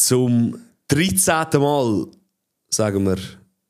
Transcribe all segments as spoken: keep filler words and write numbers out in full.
zum dreizehnten Mal, sagen wir,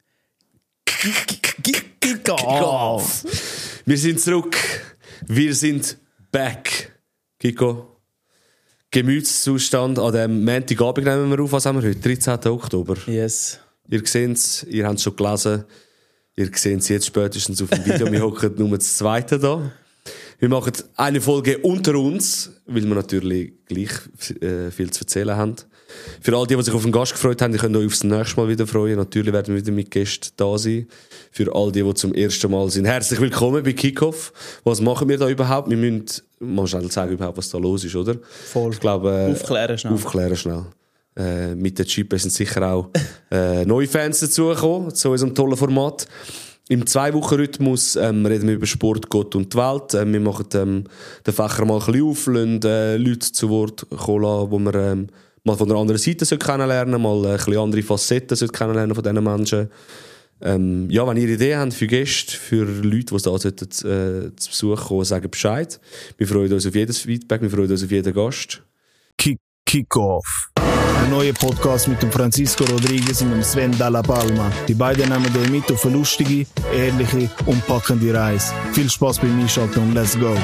Kick-Off. Wir sind zurück. Wir sind back. Kiko. Gemütszustand an dem Montagabend nehmen wir auf. Was haben wir heute? dreizehnten Oktober. Yes. Ihr seht es, ihr habt es schon gelesen. Ihr seht es jetzt spätestens auf dem Video. Wir hocken nur das zweite da. Wir machen eine Folge unter uns, weil wir natürlich gleich äh, viel zu erzählen haben. Für all die, die sich auf den Gast gefreut haben, die können euch aufs nächste Mal wieder freuen. Natürlich werden wir wieder mit Gästen da sein. Für all die, die zum ersten Mal sind, herzlich willkommen bei Kickoff. Was machen wir da überhaupt? Wir müssen mal schnell sagen, überhaupt, was da los ist, oder? Voll. Ich glaube, äh, aufklären schnell. Aufklären schnell. Äh, mit der Chip sind sicher auch äh, neue Fans dazugekommen, zu unserem tollen Format. Im Zwei-Wochen-Rhythmus ähm, reden wir über Sport, Gott und die Welt. Ähm, wir machen ähm, den Fächer mal ein bisschen auf, lassen äh, Leute zu Wort kommen lassen, wo wir ähm, mal von der anderen Seite kennenlernen, mal ein bisschen andere Facetten kennenlernen von diesen Menschen. Ähm, ja, wenn ihr Ideen habt für Gäste, für Leute, die da sollten, äh, zu Besuch kommen, sagen Bescheid. Wir freuen uns auf jedes Feedback, wir freuen uns auf jeden Gast. Kick, Kick-Off. Ein neuer Podcast mit dem Francisco Rodriguez und dem Sven Dalla Palma. Die beiden nehmen euch mit auf eine lustige, ehrliche und packende Reise. Viel Spaß beim Einschalten und let's go!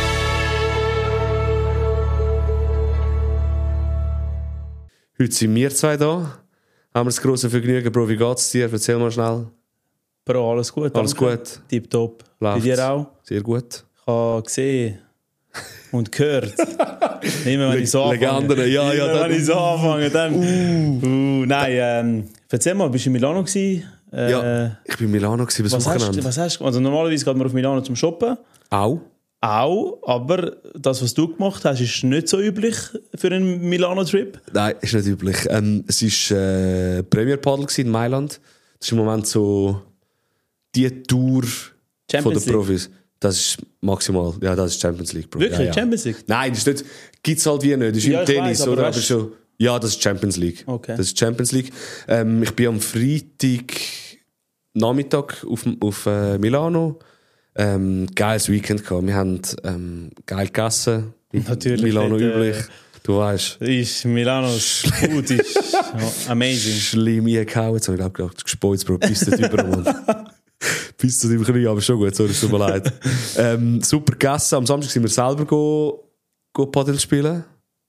Heute sind wir zwei da. Haben wir das grosse Vergnügen. Bro, wie geht's dir? Erzähl mal schnell. Bro, alles gut. Alles danke. gut? Tipptopp. Bei Läuft's? dir auch? Sehr gut. Ich habe gesehen und gehört. Immer wenn ich so anfange. Legenden, ja, ja. Immer Dann, wenn ich so anfange, dann... Uh. Uh, nein, ähm, erzähl mal, bist du in Milano gewesen? Äh, ja, ich bin in Milano gewesen, bis was hast, Wochenende. was hast du... Also normalerweise geht man auf Milano zum Shoppen. Auch? Auch, aber das, was du gemacht hast, ist nicht so üblich für einen Milano-Trip. Nein, ist nicht üblich. Ähm, es war äh, Premier Paddle in Mailand. Das ist im Moment so die Tour von den Profis. Das ist maximal, ja, das ist Champions League, Bro. Wirklich? Ja, ja. Champions League? Nein, das ist nicht, gibt's halt wie nicht. Das ist Ja, im ich Tennis, weiss, aber oder? Aber weißt- schon, ja, das ist Champions League. Okay. Das ist Champions League. Ähm, ich bin am Freitag Nachmittag auf, auf äh, Milano. Ähm, geiles Weekend gehabt. Wir haben ähm, geil gegessen. Natürlich Milano nicht, äh, üblich. Du weißt. Ist Milano's Food ist ja, amazing. Schlimm eingehauen. Jetzt habe ich glaube ich gespeuzt, Bro. Bis dort über, Mann. Bis zu dem Knie, aber schon gut. Sorry, es tut mir leid. Ähm, super gegessen. Am Samstag sind wir selber go, go Padel spielen.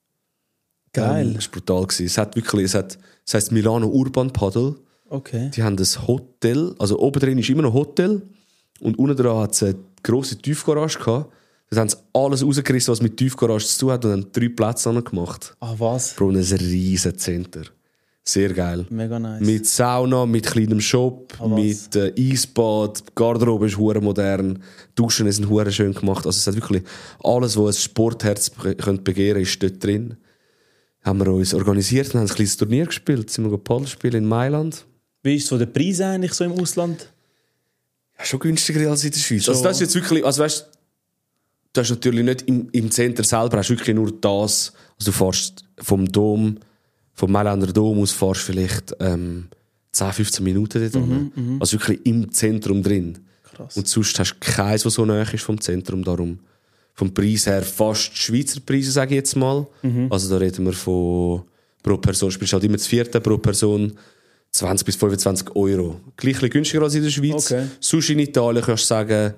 Geil. Ähm, das war brutal. Es hat wirklich, es hat, es heisst Milano Urban Padel. Okay. Die haben das Hotel, also oben drin ist immer noch Hotel und unten dran hat es eine grosse Tiefgarage gehabt. Da haben sie alles rausgerissen, was mit Tiefgarage zu tun hat und haben drei Plätze gemacht. Ah, was? Bro, ein riesen Center. Sehr geil. Mega nice. Mit Sauna, mit kleinem Shop, Ah, was? mit äh, Eisbad, die Garderobe ist hure modern, Duschen sind hure schön gemacht. Also es hat wirklich alles, was ein Sportherz be- könnte begehren, ist dort drin. Haben wir uns organisiert und haben ein kleines Turnier gespielt. Sind wir Paddel spielen in Mailand. Wie ist es von den Preisen eigentlich so im Ausland? Ja, schon günstiger als in der Schweiz. Schon. Also das ist jetzt wirklich, also weißt, du hast natürlich nicht im, im Center selber, hast wirklich nur das, also du fährst vom Dom, vom Mailänder Dom aus fährst vielleicht ähm, zehn, fünfzehn Minuten dort mhm, also wirklich im Zentrum drin. Krass. Und sonst hast du keins, was so nahe ist vom Zentrum, darum vom Preis her fast Schweizer Preise, sage ich jetzt mal. Mhm. Also da reden wir von pro Person, spielst halt immer das vierte pro Person, zwanzig bis fünfundzwanzig Euro. Gleich ein bisschen günstiger als in der Schweiz. Okay. Sonst in Italien kannst du sagen,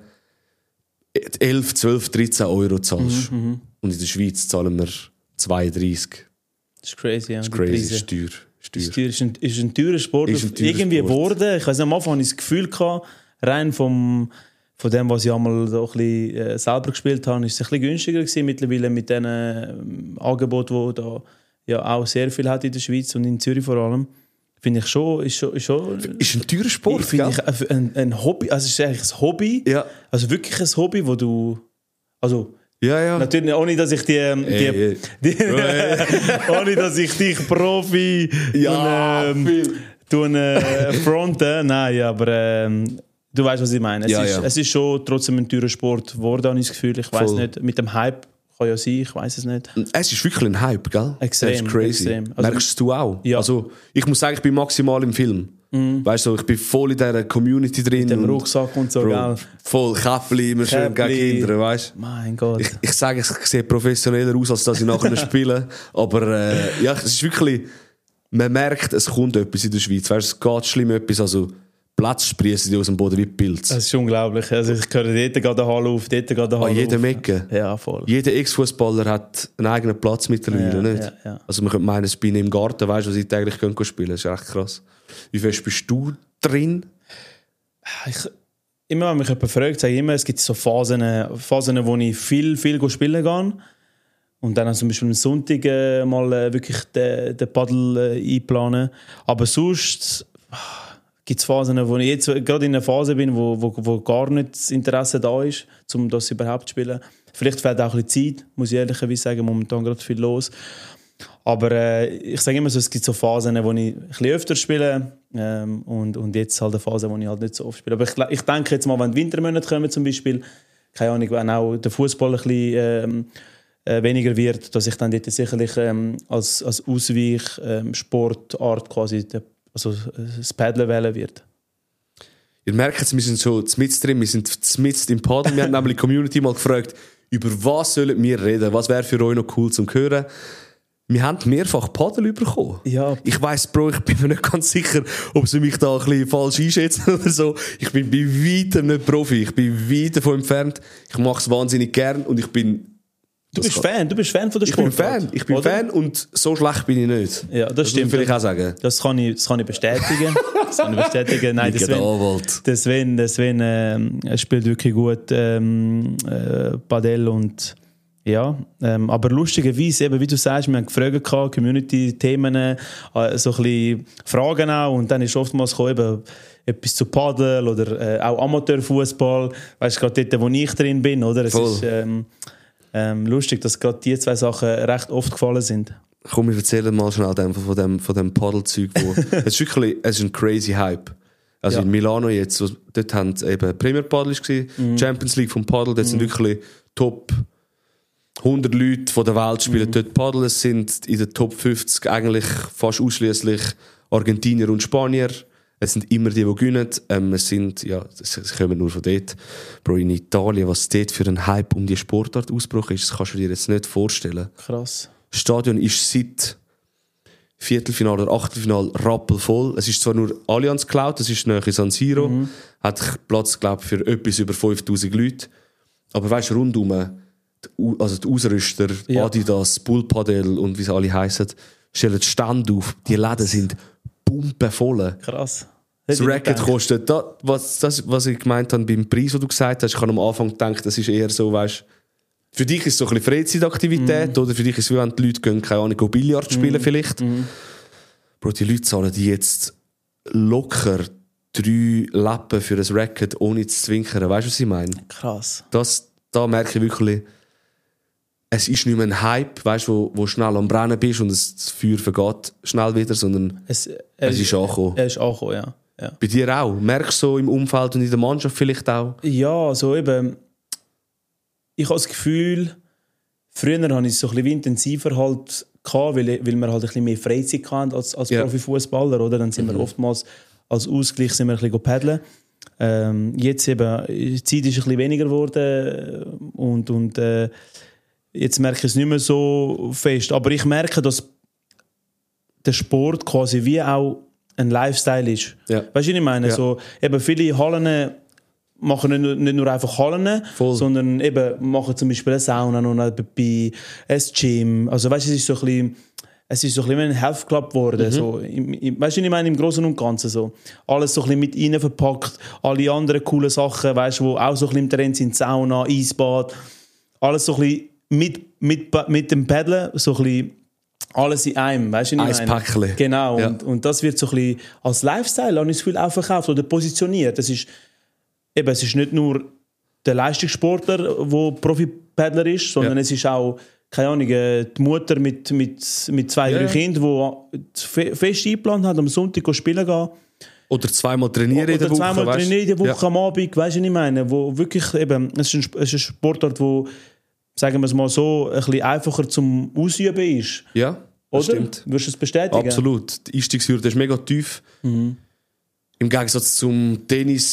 elf, zwölf, dreizehn Euro zahlst. Mhm, Und in der Schweiz zahlen wir zweiunddreißig. Das ist crazy, ja. Das ist die crazy, Preise. ist teuer. Ist Ist, teuer. teuer, ist, ein, ist ein teurer Sport. Ist ein teurer irgendwie Sport. geworden. Ich weiß nicht, am Anfang hatte ich das Gefühl gehabt, rein vom, von dem, was ich einmal so ein bisschen, äh, selber gespielt habe, ist es ein bisschen günstiger gewesen. Mittlerweile mit diesen ähm, Angeboten, die da ja auch sehr viel hat in der Schweiz und in Zürich vor allem, finde ich schon, ist schon, ist schon Ist ein teurer Sport, ich finde gell? ich ein, ein Hobby, also es ist eigentlich ein Hobby, Ja. also wirklich ein Hobby, wo du, also Ja, ja. natürlich ohne, dass ich die, ähm, die, Ey, ey. die ohne, dass ich dich Profi Ja, tun, ähm, viel. tun, äh, fronten, nein, aber ähm, du weißt, was ich meine. Es, Ja, ist, ja. es ist schon trotzdem ein teurer Sport geworden, habe ich das Gefühl. Ich weiß Voll. nicht, mit dem Hype kann ja sein, ich weiß es nicht. Es ist wirklich ein Hype, gell? Extrem, Das ist crazy. extrem. Also- Merkst du auch? Ja. Also, ich muss sagen, ich bin maximal im Film. Weißt du, ich bin voll in dieser Community drin. Mit dem und- Rucksack und so, Bro, gell? voll Käppli, immer schön gegen Käppli. Kinder, weißt du? Mein Gott. Ich, ich sage, es sieht professioneller aus, als dass ich nachher spiele. Aber äh, ja, es ist wirklich. man merkt, es kommt etwas in der Schweiz. Weißt, es geht schlimm etwas, also Platz sprießen die aus dem Boden wie Pilz. Das ist unglaublich. Also ich höre dort geht der Hall auf, dort geht der Hall auf. An jedem Ecke. Ja, voll. Jeder Ex-Fußballer hat einen eigenen Platz mittlerweile, Ja, nicht? ja, ja. Also man könnte meinen, es bin im Garten, weißt du, wo sie täglich können spielen können. Das ist echt krass. Wie fest bist du drin? Ich, immer wenn mich jemand fragt, sage ich immer, es gibt so Phasen, Phasen wo ich viel, viel spielen gehe. Und dann zum Beispiel am Sonntag äh, mal äh, wirklich den, den Paddel äh, einplanen. Aber sonst gibt es Phasen, wo ich jetzt gerade in einer Phase bin, wo, wo, wo gar nicht das Interesse da ist, um das überhaupt zu spielen. Vielleicht fehlt auch ein bisschen Zeit, muss ich ehrlicherweise sagen, momentan gerade viel los. Aber äh, ich sage immer so, es gibt so Phasen, wo ich ein bisschen öfter spiele ähm, und, und jetzt halt eine Phase, wo ich halt nicht so oft spiele. Aber ich, ich denke jetzt mal, wenn die Wintermonate kommen zum Beispiel, keine Ahnung, wenn auch der Fußball ein bisschen ähm, äh, weniger wird, dass ich dann dort sicherlich ähm, als, als Ausweichsportart ähm, quasi de, also das Paddeln wählen wird. Ihr merkt jetzt, wir sind so mit drin, wir sind mit im Paddel. Wir haben nämlich die Community mal gefragt, über was sollen wir reden, was wäre für euch noch cool zum Hören. Wir haben mehrfach Paddel bekommen. Ja. Ich weiss, Bro, ich bin mir nicht ganz sicher, ob sie mich da ein bisschen falsch einschätzen oder so. Ich bin bei weitem nicht Profi, ich bin weit davon entfernt. Ich mache es wahnsinnig gern und ich bin... Du bist Fan, du bist Fan von der Sportart. Ich bin Fan, ich bin oder? Fan und so schlecht bin ich nicht. Ja, das, das stimmt. Das will ich auch sagen. Das kann ich, das kann ich bestätigen. Das kann ich bestätigen. Nein, der Sven, der Sven, der Sven äh, spielt wirklich gut ähm, äh, Padel und ja, ähm, aber lustigerweise, eben, wie du sagst, wir haben gefragt, Community-Themen, äh, so ein bisschen Fragen auch und dann ist oftmals gekommen, eben, etwas zu Padel oder äh, auch Amateurfußball, weißt du, gerade dort, wo ich drin bin, oder? Es Voll. ist ähm, ähm, lustig, dass gerade diese zwei Sachen recht oft gefallen sind. Komm, wir erzählen mal schnell von dem, von dem Paddelzeug. Es ist wirklich, es ist ein crazy Hype. Also ja. in Milano jetzt, wo, dort haben eben Premier Paddel war, mhm. Champions League vom Paddel, dort mhm. sind wirklich Top hundert Leute von der Welt spielen mhm. dort Paddel. Es sind in den Top fünfzig eigentlich fast ausschließlich Argentinier und Spanier. Es sind immer die, die gewinnen. Ähm, es sind, ja, es kommen nur von dort. Bro, in Italien, was dort für ein Hype um die Sportart ausgebrochen ist, das kannst du dir jetzt nicht vorstellen. Krass. Das Stadion ist seit Viertelfinale oder Achtelfinale rappelvoll. Es ist zwar nur Allianz Cloud, das ist nahe San Siro, mhm. hat Platz, glaube ich, für etwas über fünftausend Leute. Aber weißt du, rundum, also die Ausrüster, ja. Adidas, Bullpadel und wie sie alle heissen, stellen Stand auf. Die Läden sind pumpenvoll. Krass. Das Racket kostet, das, was, das, was ich gemeint habe beim Preis, den du gesagt hast, ich habe am Anfang gedacht, das ist eher so, weißt du, für dich ist es so ein bisschen Freizeitaktivität, mm. oder für dich ist es wie wenn die Leute gehen, keine Ahnung, go Billard spielen mm. vielleicht. Mm. Bro, die Leute zahlen die jetzt locker drei Lappen für ein Racket, ohne zu zwinkern. Weißt du, was ich meine? Krass. Das, da merke ich wirklich, es ist nicht mehr ein Hype, weißt, wo, wo schnell am Brennen bist und das Feuer vergeht schnell wieder, sondern es, es ist angekommen. Er ist angekommen, ja. ja. Bei dir auch? Merkst du so im Umfeld und in der Mannschaft vielleicht auch? Ja, so eben. Ich habe das Gefühl, früher hatte ich es so ein bisschen intensiver halt gehabt, weil, weil wir halt ein bisschen mehr Freizeit hatten als, als ja. Profifußballer, oder? Dann sind mhm. wir oftmals als Ausgleich sind wir ein bisschen paddeln. Ähm, jetzt eben, die Zeit ist ein bisschen weniger geworden und, und äh, jetzt merke ich es nicht mehr so fest. Aber ich merke, dass der Sport quasi wie auch ein Lifestyle ist. Ja. Weißt du, was ich meine? Ja. So, eben viele Hallen machen nicht nur, nicht nur einfach Hallen, Voll. sondern eben machen zum Beispiel eine Sauna und bei ein Gym. Also weißt du, es ist so ein bisschen, es ist so ein bisschen ein Health Club geworden. Mhm. So, im, im, weißt du, ich meine im Großen und Ganzen so. Alles so ein bisschen mit rein verpackt, alle anderen coolen Sachen, weißt du, wo auch so ein bisschen im Trend sind, Sauna, Eisbad, alles so ein bisschen mit, mit, mit dem Paddeln, so ein bisschen alles in einem, weißt du, was ich meine? Eispäckchen. Genau, ja. und, und das wird so ein bisschen als Lifestyle, habe ich das Gefühl, auch verkauft oder positioniert. Das ist, eben, es ist nicht nur der Leistungssportler, der Profi-Paddler ist, sondern ja. es ist auch, keine Ahnung, die Mutter mit, mit, mit zwei, ja. drei Kindern, die fest eingeplant hat, am Sonntag spielen gehen. Oder zweimal trainieren in der Woche. Oder zweimal trainieren in der Woche ja. am Abend, weißt du, was ich meine? Wo wirklich eben, es ist ein, es ist ein Sportart, wo, sagen wir es mal so, ein bisschen einfacher zum Ausüben ist. Ja, das oder? Stimmt. Würdest du es bestätigen? Absolut. Die Einstiegshürde ist mega tief. Mhm. Im Gegensatz zum Tennis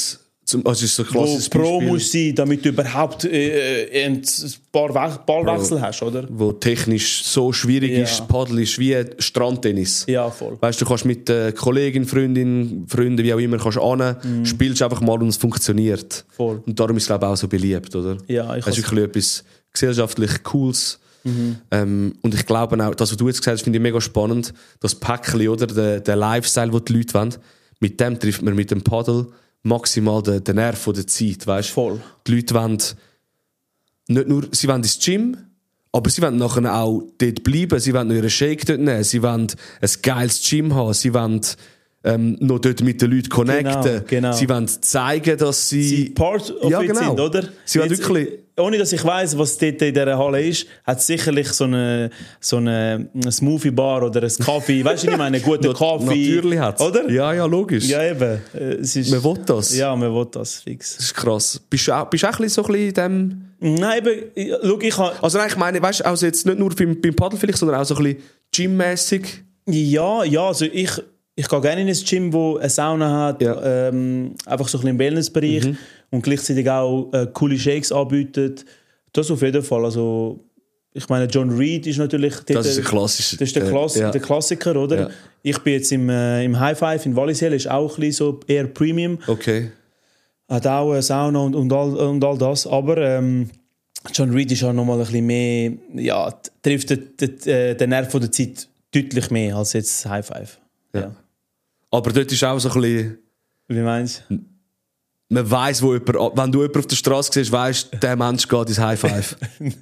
Zum, also ist so ein wo klassisches Pro Beispiel, muss sein, damit du überhaupt äh, ein paar We- Ballwechsel Bro. hast, oder? wo technisch so schwierig Ja. ist, Paddel ist wie Strandtennis. Ja, voll. Weißt du, du kannst mit äh, Kollegin, Freundin, Freunden, wie auch immer, kannst ane, Mhm. spielst einfach mal und es funktioniert. Voll. Und darum ist es, glaube ich, auch so beliebt, oder? Ja, ich Es ist wirklich etwas gesellschaftlich Cooles. Mhm. Ähm, und ich glaube auch, das, was du jetzt gesagt hast, finde ich mega spannend. Das Päckchen, oder? Der, der Lifestyle, den die Leute wollen, mit dem trifft man mit dem Paddel maximal den, den Nerv von der Zeit, weißt du? Voll. Die Leute wollen nicht nur, sie wollen ins Gym, aber sie wollen nachher auch dort bleiben, sie wollen noch ihren Shake dort nehmen, sie wollen ein geiles Gym haben, sie wollen ähm, noch dort mit den Leuten connecten, Genau, genau. sie wollen zeigen, dass sie... Sie Part of Ja, it genau. sind, oder? Sie wollen Jetzt, wirklich- ohne dass ich weiss, was dort in dieser Halle ist, hat es sicherlich so eine, so eine, eine Smoothie-Bar oder ein Kaffee. Weißt du, ich meine, einen guten Kaffee. Natürlich hat es. Oder? Ja, ja, logisch. Ja, eben. Äh, Es ist, Man will das. Ja, man will das, fix. Das ist krass. Bist du auch, bist du auch ein bisschen so ein bisschen in dem... Nein, eben, ich- schau, ich habe... Also nein, ich meine, weißt du, also jetzt nicht nur beim, beim Paddel vielleicht, sondern auch so ein bisschen gymmäßig. Ja, ja, also ich, ich gehe gerne in ein Gym, das eine Sauna hat, Ja. ähm, einfach so ein bisschen im Wellnessbereich und gleichzeitig auch äh, coole Shakes anbietet. Das auf jeden Fall. Also, ich meine, John Reed ist natürlich... Das ist ein klassischer. Das ist der, Klass ja. der Klassiker, oder? Ja. Ich bin jetzt im, äh, im High Five in Wallisellen, ist auch ein bisschen so eher Premium. Okay. Hat auch eine Sauna und, und, all, und all das. Aber ähm, John Reed ist auch nochmal ein bisschen mehr... Ja, t- trifft den, den, den Nerv von der Zeit deutlich mehr als jetzt High Five. Ja. Ja. Aber dort ist auch so ein bisschen... Wie meinst du? Man weiss, wo jemand... Wenn du jemanden auf der Straße siehst, weisst du, der Mensch geht ins High Five.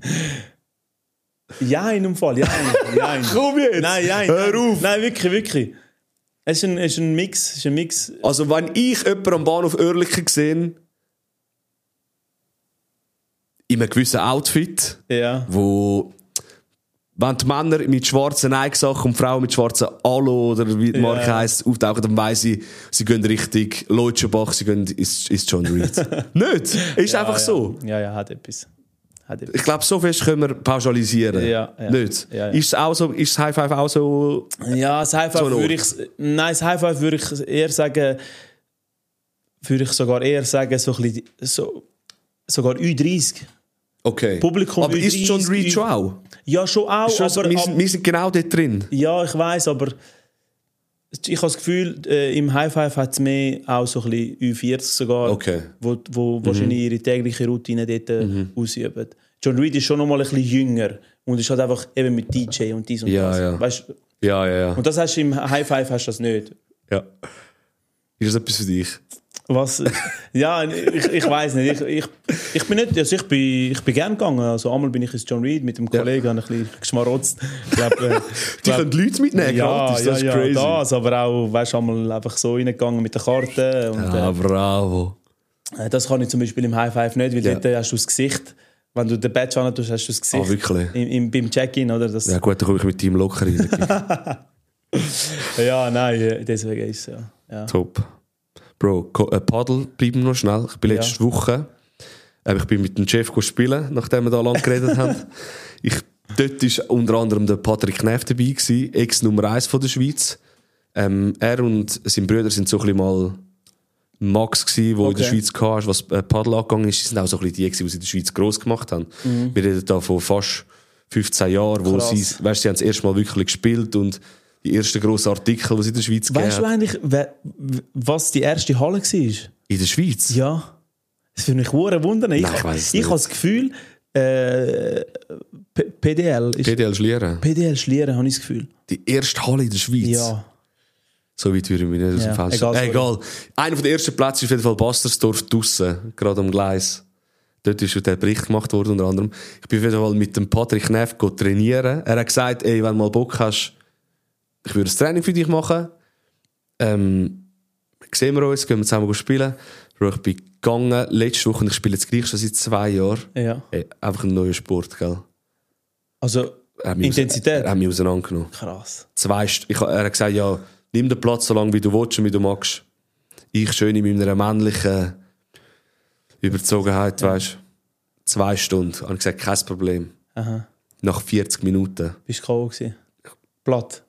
Ja, in einem Fall. Ja, ja. Komm jetzt! Nein, nein. Hör nein. auf! Nein, wirklich, wirklich. Es ist ein, es ist ein Mix. Es ist ein Mix. Also wenn ich jemanden am Bahnhof Oerlikon sehe, in einem gewissen Outfit, Ja. wo... Wenn die Männer mit schwarzen Nike-Sachen und Frauen mit schwarzen Alu oder wie die Marke Ja. heisst, auftauchen, dann weiss ich, sie gehen Richtung Leutschenbach, sie gehen ins, ins John Reed. Nicht? Ist Ja, einfach ja. so. Ja, ja, hat etwas. Hat etwas. Ich glaube, so fest können wir pauschalisieren. Ja, ja. Nicht? Ja, ja. Ist es auch so, ist das High Five auch so... Ja, das High Five So ein würde ich... Nein, das High Five würde ich eher sagen... Würde ich sogar eher sagen, so ein bisschen... So, sogar Ü dreißig. Okay. Publikum aber ist Ü John dreißig, Reed schon auch? Ja, schon auch, Ist schon so, aber... wir, aber sind, wir sind genau dort drin. ja, ich weiss, aber... Ich habe das Gefühl, äh, im High Five hat es mehr auch so ein bisschen Ü vierzig sogar, Okay. wo, wo wahrscheinlich ihre tägliche Routine dort äh, ausüben. John Reed ist schon noch mal ein bisschen jünger und ist halt einfach eben mit D J und dies und Ja, das. ja. Weißt, Ja, ja, ja. und das hast du im High Five hast du das nicht. ja. Ist das etwas für dich? Was? Ja, ich, ich weiß nicht. Ich, ich, ich bin nicht, also ich bin, ich bin gern gegangen. Also einmal bin ich ins John Reed mit dem Kollegen, ja. Habe ich ein bisschen geschmarotzt. Ich glaub, äh, Die glaub, können Leute mitnehmen, ja, gratis, ja, das ist ja, crazy. das, aber auch, weißt du, einmal einfach so reingegangen mit der Karte. Und, Ah, bravo. äh, das kann ich zum Beispiel im High Five nicht, weil Ja. dort hast du das Gesicht. Wenn du den Badge an tust, hast du das Gesicht. Ah, wirklich? Im, im, beim Check-in, oder? Das, Ja gut, dann komme ich mit Team locker rein. ja, nein, äh, deswegen ist es ja. ja. Top. Bro, Ko- äh, Paddel, bleiben wir noch schnell. Ich bin Ja. letzte Woche, äh, ich bin mit dem Chef spielen, nachdem wir da lang geredet haben. Ich, dort war unter anderem der Patrick Kneff dabei, gewesen, Ex-Nummer eins von der Schweiz. Ähm, er und sein Bruder sind so ein bisschen mal Max gewesen, wo Okay. in der Schweiz hatte, was äh, Paddel angegangen ist. Sie sind auch so ein bisschen die, gewesen, die sie in der Schweiz gross gemacht haben. Mhm. Wir reden da von fast fünfzehn Jahren, wo Krass. sie, weißt, sie haben das erste Mal wirklich gespielt und die ersten grossen Artikel, die es in der Schweiz Weißt du gegeben hat. eigentlich, wer, was die erste Halle war? In der Schweiz? Ja. Das finde ich hure wundern. Ich, Nein, ich weiss es ich nicht. habe das Gefühl, äh, P- PDL ist. P D L Schlieren. P D L Schlieren, habe ich das Gefühl. Die erste Halle in der Schweiz. Ja. So weit würde ich mich nicht aus Ja, dem Fenster. egal, Äh, sorry. egal. Einer der ersten Plätze ist auf jeden Fall Bastersdorf draussen, gerade am Gleis. Dort ist schon der Bericht gemacht worden, unter anderem. Ich bin auf jeden Fall mit dem Patrick Neff trainieren. Er hat gesagt, ey, wenn du mal Bock hast, ich würde ein Training für dich machen. Ähm, sehen wir uns, gehen wir zusammen spielen. Bro, ich bin gegangen, letzte Woche, und ich spiele jetzt gleich schon seit zwei Jahren. Ja. Ey, einfach ein neuer Sport, gell? Also, Er hat mich Intensität? Aus, er hat mich auseinandergenommen. krass. Zwei St- ich, er hat gesagt, ja, nimm den Platz so lange, wie du willst und wie du magst. Ich schön in meiner männlichen Überzogenheit, weißt du. Zwei Stunden. Habe ich gesagt, kein Problem. Aha. Nach vierzig Minuten. Bist du K O gewesen? Platt.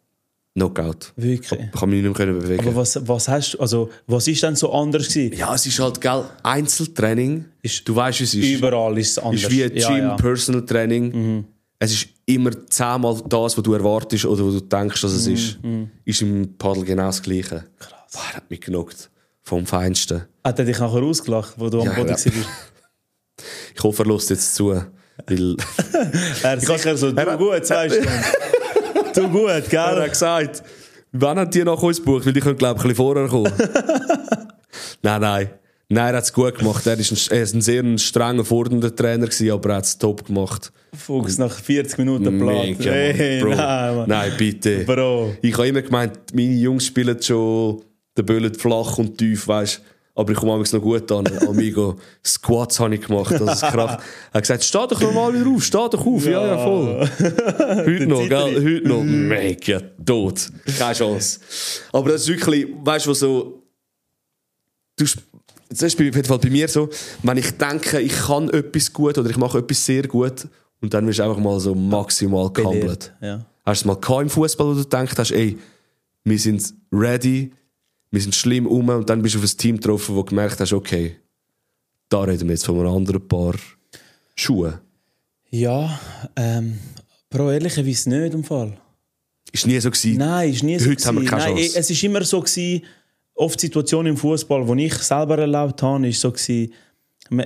Knockout. Wirklich? Ich kann mich nicht mehr bewegen. Aber was, was hast du, also was ist denn so anders gewesen? Ja, es ist halt, gell, Einzeltraining. Ist, du weißt, es ist... Überall ist es anders. Es ist wie ein Gym, ja, ja. Personal Training. Mhm. Es ist immer zehnmal das, was du erwartest oder was du denkst, dass es mhm. ist. Mhm. Ist im Paddel genau das Gleiche. Krass. Boah, er hat mich genockt. Vom Feinsten. Hat er dich nachher ausgelacht, wo du Ja, am Boden ja. warst? Ich hoffe, er lässt jetzt zu. Weil Er ist sicher so, du gut, zwei Stunden. Du gut, er gell? hat gesagt, wann hat die nach uns gebucht? Weil die können, glaube ich, ein bisschen vorher kommen. nein, nein. Nein, er hat es gut gemacht. Er ist ein, er ist ein sehr strenger, fordernder Trainer gewesen, aber er hat es top gemacht. Fuchs nach vierzig Minuten platt. Mega, Hey, Bro. nein, Mann. Nein, bitte. Bro. Ich habe immer gemeint, meine Jungs spielen schon den Böllen flach und tief, weißt. Aber ich komme manchmal noch gut an. Amigo, Squats habe ich gemacht. Das ist Kraft. Er hat gesagt, steh doch noch mal wieder auf, steh doch auf. Ja, ja, voll. Heute noch, gell? Heute noch. Mega tot. Keine Chance. Aber das ist wirklich, weißt du, was so. Du, das ist auf jeden Fall bei mir so, wenn ich denke, ich kann etwas gut oder ich mache etwas sehr gut und dann wirst du einfach mal so maximal gehandelt. Ja. Hast du mal gehabt im Fußball, wo du gedacht hast, ey, wir sind ready, wir sind schlimm um und dann bist du auf ein Team getroffen, wo du gemerkt hast, okay, da reden wir jetzt von einem anderen Paar Schuhe. Ja, ähm, Bro, ehrlicherweise nicht im Fall. Ist nie so gewesen. Nein, ist nie so Heute haben wir keine Nein, Chance. es ist immer so gewesen, oft Situationen im Fußball, die ich selber erlebt habe, ist so gewesen, me-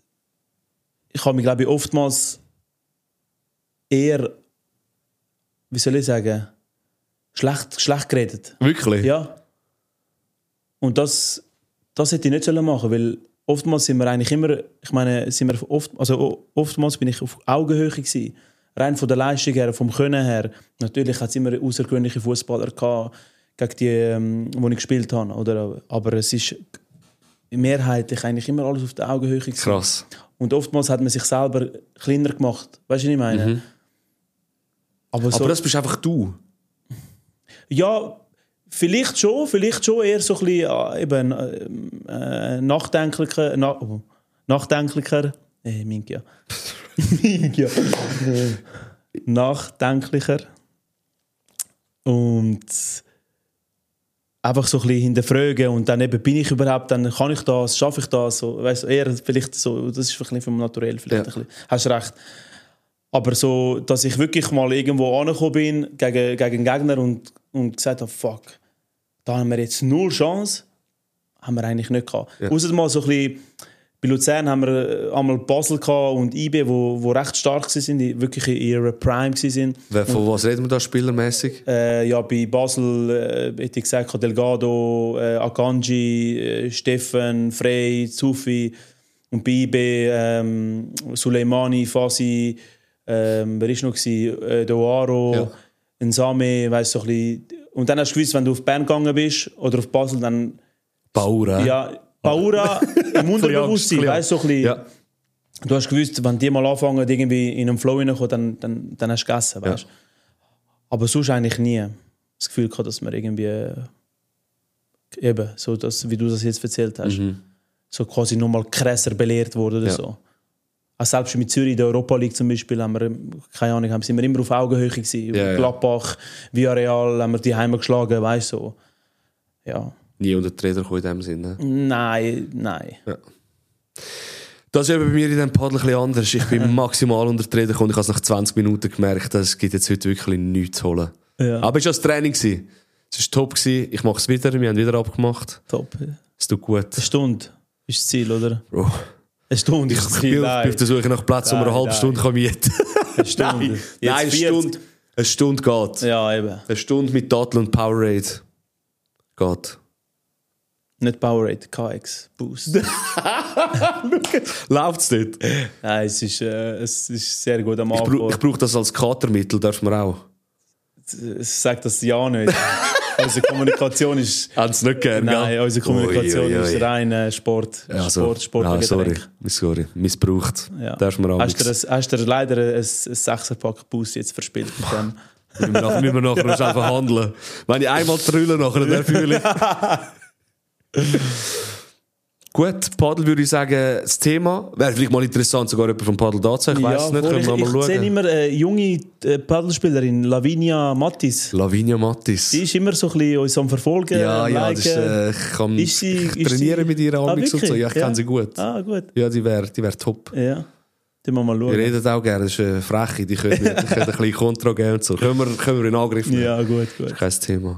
ich habe mich, glaube ich, oftmals eher, wie soll ich sagen, schlecht, schlecht geredet. Wirklich? Ja. Und das, das hätte ich nicht sollen machen, weil oftmals sind wir eigentlich immer, ich meine, sind wir oft, also oftmals bin ich auf Augenhöhe gewesen. Rein von der Leistung her, vom Können her. Natürlich hat es immer außergewöhnliche Fußballer gehabt, gegen die, ähm, die ich gespielt habe. Oder? Aber es ist mehrheitlich eigentlich immer alles auf der Augenhöhe gewesen. Krass. Und oftmals hat man sich selber kleiner gemacht. Weißt du, was ich meine? Mhm. Aber, so, Aber das bist einfach du. ja, vielleicht schon, vielleicht schon eher so ein bisschen äh, eben, äh, nachdenklicher, na, oh, nachdenklicher, äh, Minkia. Minkia. Nachdenklicher. Und einfach so ein bisschen hinterfragen und dann eben, bin ich überhaupt, dann kann ich das, schaffe ich das, so, weißt, eher vielleicht so, das ist ein bisschen vom Naturell, vielleicht Ja. ein bisschen. Hast recht. Aber so, dass ich wirklich mal irgendwo angekommen bin gegen, gegen einen Gegner und, und gesagt habe, fuck, da haben wir jetzt null Chance, haben wir eigentlich nicht gehabt. Ja. Ausser mal so ein bisschen, bei Luzern haben wir einmal Basel gehabt und I B, wo, wo recht stark waren, die wirklich in ihrer Prime waren. Wer- Von was reden wir da spielermäßig? Äh, ja, bei Basel äh, hätte ich gesagt, Delgado, äh, Akanji, äh, Steffen, Frey, Zufi. Und bei I B ähm, Suleimani, Fasi, ähm, wer war noch? gewesen? Äh, Doaro, Ja. Nsame, weißt du, so ein bisschen. Und dann hast du gewusst, wenn du auf Bern gegangen bist oder auf Basel, dann. Bauer, Ja, Baura im Unterbewusstsein, Angst, weißt du, so ein bisschen. Ja. Du hast gewusst, wenn die mal anfangen, irgendwie in einen Flow reinkommen, dann, dann, dann hast du gegessen, weißt? Ja. Aber sonst eigentlich nie das Gefühl gehabt, dass man irgendwie äh, eben, so das, wie du das jetzt erzählt hast, Mhm. so quasi nochmal krasser belehrt wurde oder Ja. so. Auch selbst mit Zürich in der Europa League zum Beispiel, haben wir, keine Ahnung, haben, sind wir immer auf Augenhöhe gewesen. Ja, ja. Gladbach, Villarreal, haben wir die Heime geschlagen, weißt du. So. Ja. Nie unter den Trainer gekommen in dem Sinne. Nein, nein. Das ist eben bei mir in diesem Paddel ein bisschen anders. Ich bin maximal unter den Trainer gekommen. Ich habe es nach zwanzig Minuten gemerkt, es gibt jetzt heute wirklich nichts zu holen. Ja. Aber es war das Training. Es war top. Ich mache es wieder. Wir haben wieder abgemacht. Top. Es tut gut. Eine Stunde ist das Ziel, oder? Bro. Eine Stunde Ich, ist das ich Ziel. bin, nein. bin auf der Suche nach Platz, wo man eine Nein, halbe nein. Stunde kann mieten kann. Eine Stunde. Nein, Jetzt nein eine, vierzig. Stunde, eine Stunde geht. Ja, eben. Eine Stunde mit Dattel und Powerade geht. Nicht Powerade, K X Boost. Läuft es nicht? Nein, es ist, äh, es ist sehr gut am Ich, Anfang. brauch, ich brauche das als Katermittel, darf man auch. Es sagt das ja nicht. Unsere Kommunikation ist... Haben sie nicht gern, Nein, gell? unsere Kommunikation Ui, ui, ui. ist rein äh, Sport. Ja, so. Sport, Sport Ja, und sorry. Getränk. sorry, missbraucht. Ja. Darf man auch Hast du, das, hast du leider ein, ein Sechserpack Boost jetzt verspielt mit dem? Müssen wir nachher, müssen wir nachher noch schnell verhandeln. Wenn ich einmal trülle nachher, dann fühle ich. Gut, Paddel würde ich sagen, das Thema. Wäre vielleicht mal interessant, sogar jemand vom Paddel da zu sein. Ich weiss es nicht, können wir ich, mal ich schauen. sehe immer eine junge äh, Paddelspielerin, Lavinia Mattis. Lavinia Mattis. Die ist immer so ein bisschen uns am Verfolgen. Ja, am ja, liken. das ist, äh, ich kann Ist sie- ich ist trainiere sie- mit ihr Ah, abends und so. wirklich? Ja, ich kenne Ja. sie gut. Ah, gut. Ja, die wäre die wär top. Ja, die wir mal Die schauen. redet auch gerne, das ist eine Freche, die können, die können ein bisschen Kontra geben und so. Können wir, können wir in Angriff nehmen. Ja, gut, gut. Kein Thema.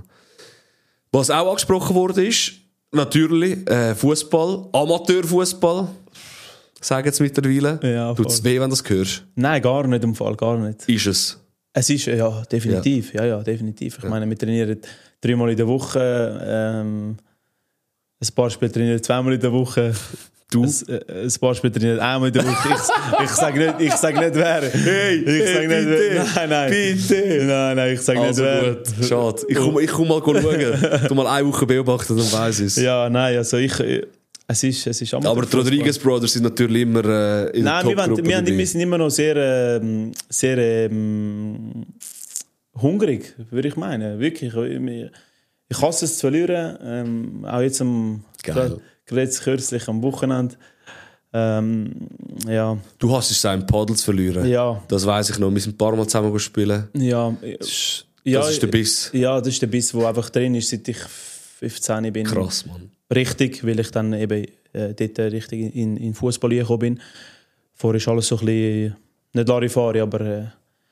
Was auch angesprochen wurde, ist natürlich äh, Fußball, Amateurfußball, sagen sie mittlerweile. Ja, Tut es voll. weh, wenn du das hörst? Nein, gar nicht im Fall, gar nicht. Ist es? Es ist, ja, definitiv. Ja, ja, definitiv. Ich meine, wir trainieren dreimal in der Woche. Ähm, ein paar Spieler trainieren zweimal in der Woche. Du? Ein, äh, ein paar Spieler trainieren einmal in der Woche. Ich, ich sage nicht, ich sag nicht wer. Hey, ich hey, sag nicht, bitte, wer. Nein, nein. bitte. Nein, nein, ich sage Also nicht wer. gut, schade. Ich komme ich komm mal schauen. Du mal eine Woche beobachten, dann weiss ich es. Ja, nein, also ich... äh, Es ist, es ist Aber die Rodriguez Brothers sind natürlich immer äh, in Nein, der wir, wollen, Top-Gruppe wir, haben- dabei. wir sind immer noch sehr, ähm, sehr ähm, hungrig, würde ich meinen. Wirklich. Ich, ich hasse es zu verlieren. Ähm, auch jetzt am Geil. gerade gerade jetzt kürzlich am Wochenende. Ähm, ja, Du hast es sein Paddel zu verlieren. ja, Das weiss ich noch. Wir sind ein paar Mal zusammen gespielt. ja. Das ist, Ja, das ist der Biss. Ja, das ist der Biss, der einfach drin ist, seit ich fünfzehn bin. Krass, Mann. Richtig, weil ich dann eben äh, dort richtig in, in Fußball gekommen bin. Vorher war alles so ein bisschen, nicht Larifari, aber äh,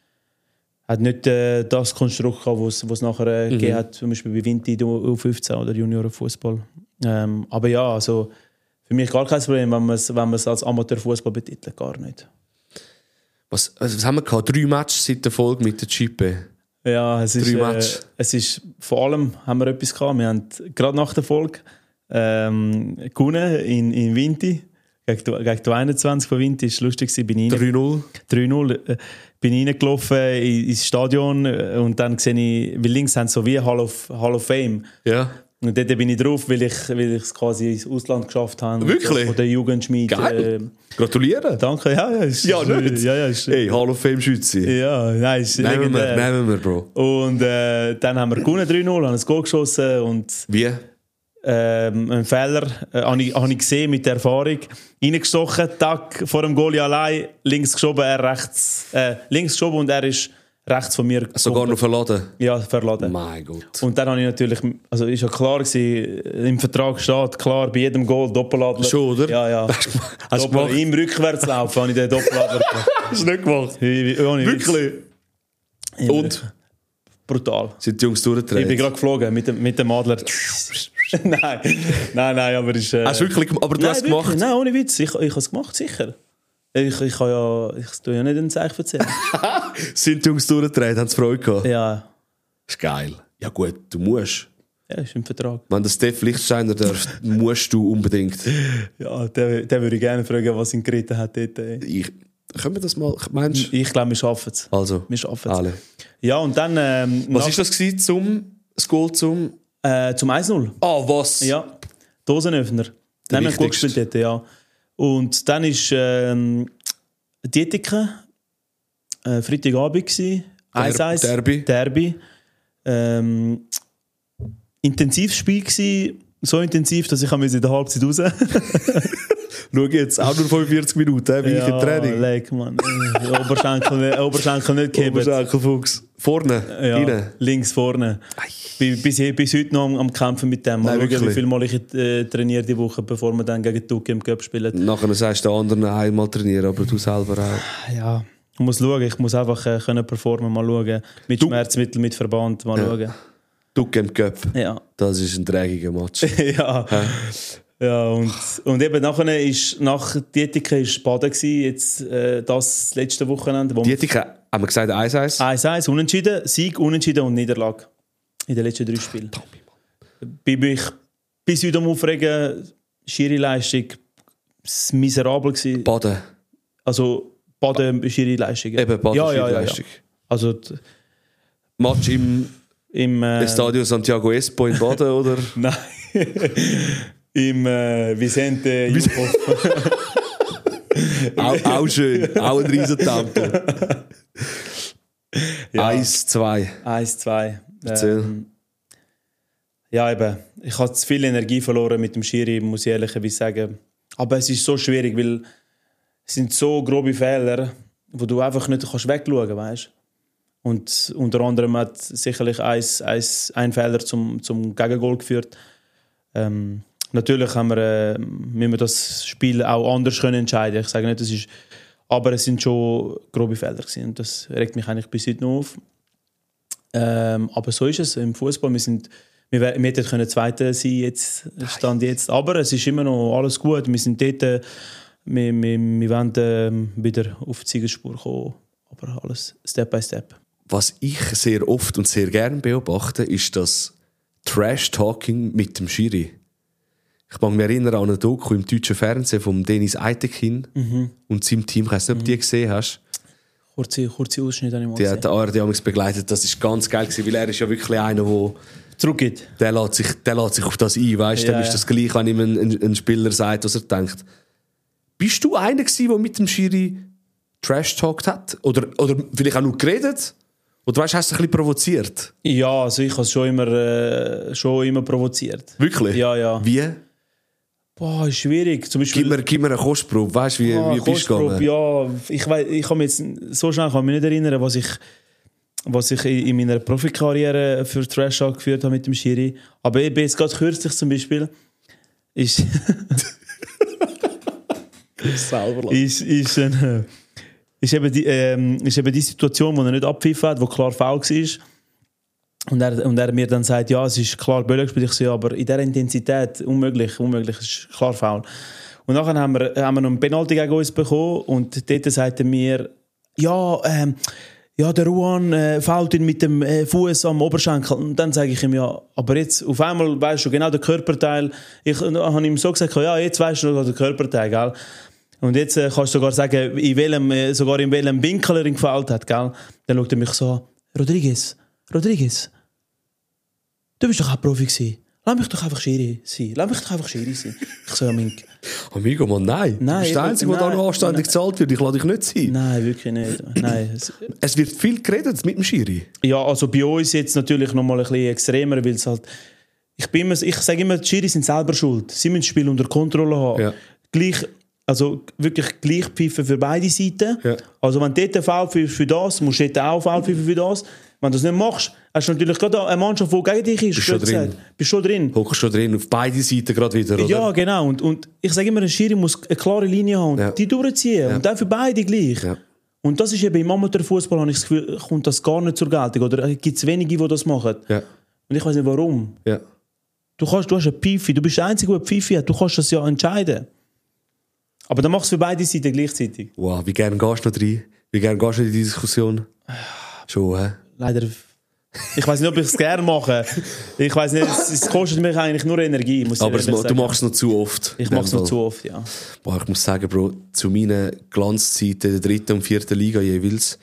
hat nicht äh, das Konstrukt gehabt, was es nachher äh, Mhm. gegeben hat, zum Beispiel bei Vinti U fünfzehn oder Juniorenfußball. Ähm, aber ja, also für mich gar kein Problem, wenn man es wenn man's als Amateurfußball betitelt, gar nicht. Was, also was haben wir gehabt? Drei Matches seit der Folge mit der Chipe. Ja, es ist, Drei äh, Matches. es ist vor allem haben wir etwas gehabt. Wir haben gerade nach der Folge ähm, gewonnen in, in Vinti. Gegen, die- gegen die einundzwanzig von Vinti. Das war lustig. Bin ich rein- drei null. drei null. äh, Bin ich reingelaufen in- ins Stadion äh, und dann sehe ich, weil links haben sie so wie Hall of, Hall of Fame. Ja. Und dort bin ich drauf, weil ich weil ich es quasi ins Ausland geschafft habe. Wirklich? Von der Jugendschmied. Geil. Äh, Gratulieren. danke. Ja, ja. Ist, Ja, nicht? Ja, ja. Ist, Hey, Hall of Fame Schütze. ja, nein, ist Nehmen wir, legendär. nehmen wir, Bro. Und äh, dann haben wir gewonnen drei null, haben ein Goal geschossen und Wie? ähm, einen Fehler äh, habe ich, hab ich gesehen mit der Erfahrung. Reingestochen, Tack, vor dem Goalie allein, links geschoben, er rechts. Äh, links geschoben und er ist rechts von mir Sogar noch verladen. ja, verladen. Mein Gott. Und dann habe ich natürlich, also ist ja klar gewesen, im Vertrag steht, klar, bei jedem Goal Doppeladler. Schon, oder? Ja, ja. Hast du Doppel, gemacht? Im Rückwärtslauf habe ich den Doppeladler gemacht. Hast du nicht gemacht? Ich- ich- ohne Witz. Wirklich? Im- Und? Brutal. Sind die Jungs Ich bin durchgedreht? gerade geflogen mit dem, mit dem Adler. nein, nein, nein, aber ist. Äh, Hast du wirklich, aber du nein, hast es wirklich, gemacht? Nein, ohne Witz. Ich, ich habe es gemacht, sicher. Ich, ich kann ja, ich tue ja nicht ein Zeichen erzählen. Sind die Jungs durchgedreht, haben sie Freude gehabt? ja, Das ist geil. Ja gut, du musst. ja, ist im Vertrag. Wenn der Steph Lichtsteiner darf, musst du unbedingt. Ja, der, der würde ich gerne fragen, was ihn geritten hat dort. ey. Ich, können wir das mal, meinst du? Ich glaube, wir schaffen es. Also, Wir schaffen es. alle. Ja, und dann ähm, Was nach- ist das gewesen, zum, das Goal zum... äh, zum eins null. Ah, was? Ja, Dosenöffner. Nein, wir haben gut wichtigste. gespielt dort, ja. Und dann war ähm, Dietike, äh, Freitagabend, gewesen, eins eins. Derby. Derby. Ähm, intensives Spiel gewesen, so intensiv, dass ich in der Halbzeit raus Schau jetzt, auch nur fünfundvierzig Minuten, wie ich im Training. Leck, Mann. Äh, Oberschenkel, nicht- Oberschenkel nicht gehebt. Oberschenkelfuchs. Vorne, Ja, rein. links vorne. Bin bis, bis heute noch am, am Kämpfen mit dem. Mal Nein, schauen, wie wirklich? viel Mal ich äh, trainiere die Woche, bevor wir dann gegen Tuki im Cup spielen. Nachher sagst du den anderen einmal trainieren, aber du selber auch. Ja, ich muss schauen. Ich muss einfach äh, können performen, mal schauen. Mit Du- Schmerzmittel, mit Verband, mal Ja. schauen. Du im Cup. Ja. Das ist ein trägiger Match. ja. Ja, und, und eben nachher ist, nach Dietike ist Baden gewesen, jetzt äh, das letzte Wochenende, wo Die hätte ich, haben wir gesagt, eins eins. eins eins unentschieden, Sieg, Unentschieden und Niederlage in den letzten drei Spielen. Bin mich bis heute am Aufregen, Schiri-Leistung miserabel gewesen. Baden. Also Baden Schiri-Leistung. Eben, Baden ja, ja, ja, ja. Leistung. Also d- Match im im äh, Estadio Santiago Espo in Baden, oder? Nein. Im äh, Vicente Jukow. auch, auch schön. Auch ein riesen Tempel. Ja. Eins, zwei. Eins, zwei. Erzähl. Ähm, Ja, eben. Ich habe zu viel Energie verloren mit dem Schiri, muss ich ehrlicherweise sagen. Aber es ist so schwierig, weil es sind so grobe Fehler, wo du einfach nicht kannst wegschauen kannst, weißt? Und unter anderem hat sicherlich ein, ein, ein Fehler zum, zum Gegengol geführt. Ähm, natürlich haben wir, äh, müssen wir das Spiel auch anders können entscheiden. Ich sage nicht, das ist, aber es sind schon grobe Fehler gewesen. Und das regt mich eigentlich bis heute noch auf. Ähm, aber so ist es im Fußball. Wir sind, wir, wir hätten können Zweiter sein jetzt, Stand jetzt. Aber es ist immer noch alles gut. Wir sind dort, äh, wir, wir, wir wollen äh, wieder auf die Siegesspur kommen. Aber alles Step by Step. Was ich sehr oft und sehr gerne beobachte, ist das Trash-Talking mit dem Schiri. Ich mag mich erinnern an eine Doku im deutschen Fernsehen von Dennis Eitekin mhm. und seinem Team. Ich weiß nicht, ob du die gesehen hast. Kurze, kurze Ausschnitte habe ich mal gesehen. Der hat A R D begleitet. Das war ganz geil, weil er ist ja wirklich einer, der zurückgeht. Der lässt sich, der lässt sich auf das ein. Weißt? Ja, dann ist ja. das gleich, wenn ihm ein, ein, ein Spieler sagt, was er denkt. Bist du einer gewesen, der mit dem Schiri Trash-talkt hat? Oder, oder vielleicht auch nur geredet? Oder weißt, hast du ein bisschen provoziert? Ja, also ich habe es schon immer, äh, schon immer provoziert. Wirklich? Ja, ja. Wie? Boah, ist schwierig. Zum Beispiel, gib, mir, gib mir eine Kostprobe. Weißt du, wie, ah, wie bist du gegangen? Ja, ich, weiss, ich kann mich jetzt so schnell kann mich nicht erinnern, was ich, was ich in meiner Profikarriere für Trash Talk geführt habe mit dem Schiri. Aber eben jetzt gerade kürzlich zum Beispiel ist ist, ist, ein, ist, eben die, ähm, ist eben die Situation, wo er nicht abpfiffen hat, wo klar faul war. Und er, und er mir dann sagt, ja, es ist klar Böller gespielt. Ich so, ja, aber in dieser Intensität, unmöglich, unmöglich, es ist klar faul. Und nachher haben wir, haben wir noch einen Penalty gegen uns bekommen und dort sagt er mir, ja, ähm, ja, der Ruan äh, fault ihn mit dem äh, Fuß am Oberschenkel. Und dann sage ich ihm, ja, aber jetzt auf einmal weisst du genau den Körperteil. Ich habe ihm so gesagt, ja, jetzt weisst du den Körperteil, gell? Und jetzt äh, kannst du sogar sagen, in welchem, äh, sogar in welchem Winkel er ihn gefällt hat, gell? Dann schaut er mich so an, Rodriguez, Rodriguez, du bist doch auch Profi gewesen. Lass mich doch einfach Schiri sein. Lass mich doch einfach Schiri sein. Ich so, Amigo. Amigo, man, nein. nein. Du bist der Einzige, der da noch anständig gezahlt wird. Ich lade dich nicht sein. Nein, wirklich nicht. Nein. Es wird viel geredet mit dem Schiri. Ja, also bei uns jetzt natürlich noch mal ein bisschen extremer, weil es halt... Ich, bin immer, ich sage immer, die Schiri sind selber schuld. Sie müssen das Spiel unter Kontrolle haben. Ja. Gleich... Also wirklich gleich pfeifen für beide Seiten. Ja. Also wenn du dort Foul für, für das, musst du dort auch Foul pfeifen für das. Wenn du das nicht machst, hast du natürlich gerade eine Mannschaft, die gegen dich ist. Bist schon drin. Bist schon drin. Hockst schon drin, auf beide Seiten gerade wieder, oder? Ja, genau. Und, und ich sage immer, ein Schiri muss eine klare Linie haben und ja. die durchziehen. Ja. Und dann für beide gleich. Ja. Und das ist eben im Amateurfußball, habe ich das Gefühl, kommt das gar nicht zur Geltung. Oder gibt es wenige, die das machen. Ja. Und ich weiß nicht, warum. Ja. Du, kannst, du hast eine Pfeife, du bist der Einzige, der eine Pfeife hat. Du kannst das ja entscheiden. Aber dann machst du für beide Seiten gleichzeitig. Wow, wie gerne gehst du noch rein? Wie gerne gehst du in die Diskussion? Schon, hä? Leider. Ich weiß nicht, ob ich es gerne mache. Ich weiß nicht, es, es kostet mich eigentlich nur Energie. Muss aber es, du machst es noch zu oft. Ich mache es noch zu oft, ja. Boah, ich muss sagen, Bro, zu meinen Glanzzeiten der dritten und vierten Liga jeweils,